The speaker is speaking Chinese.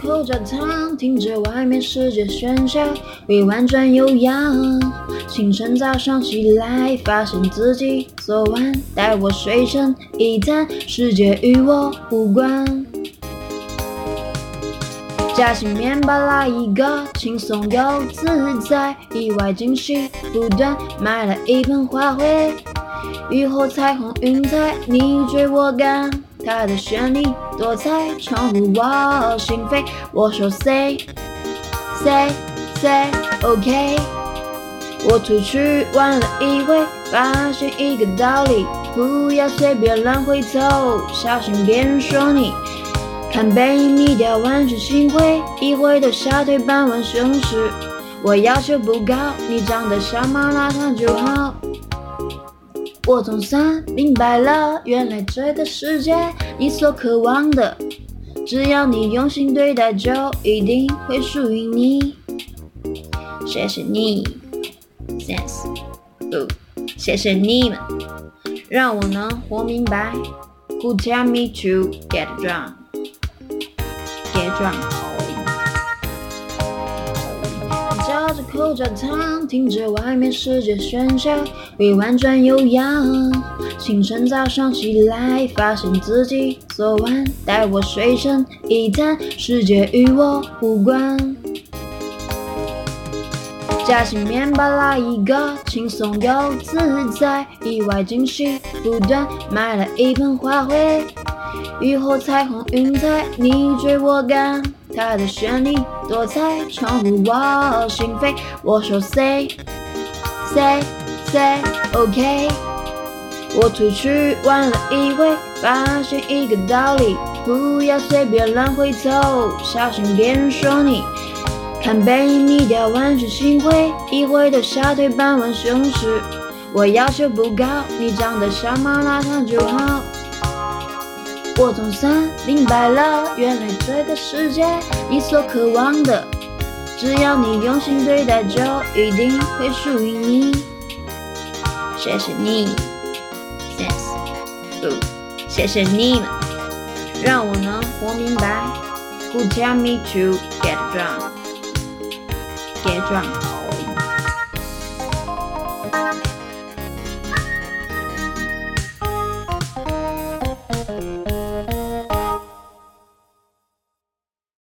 口罩糖，听着外面世界喧嚣，未婉转悠扬。清晨早上起来，发现自己昨晚带我睡成一滩，世界与我无关。夹心面包来一个，轻松又自在，意外惊喜不断，买了一盆花卉，雨后彩虹云彩，你追我赶，它的绚丽多彩，闯入我心扉。我说 say OK， 我出去玩了一回，发现一个道理，不要随便乱回头，小心别人说你。看背影迷掉万事心灰，一回头小腿半弯胸时，我要求不高，你长得像麻辣烫就好。我总算明白了，原来这个世界你所渴望的，只要你用心对待，就一定会属于你。谢谢你 ，Thanks， 谢谢你们，让我能活明白。Who tell me to get drunk？Get drunk， 嚼着口罩糖，听着外面世界喧嚣，未婉转悠扬。清晨早上起来，发现自己昨晚带我睡成一滩，世界与我无关。夹心面包来一个，轻松又自在，意外惊喜不断，买了一盆花卉，雨后彩虹云彩，你追我赶，它的绚丽多彩，闯入我心扉。我说 say OK， 我出去玩了一回，发现一个道理，不要随便乱回头，小心别人说你。看背影迷掉万事心灰，一回头小腿半弯胸时，我要求不高，你长得像麻辣烫就好。我总算明白了，原来这个世界你所渴望的，只要你用心对待，就一定会属于你。谢谢你 ，Thanks， 谢谢你们，让我能活明白。Who tell me to get drunk？Get drunk。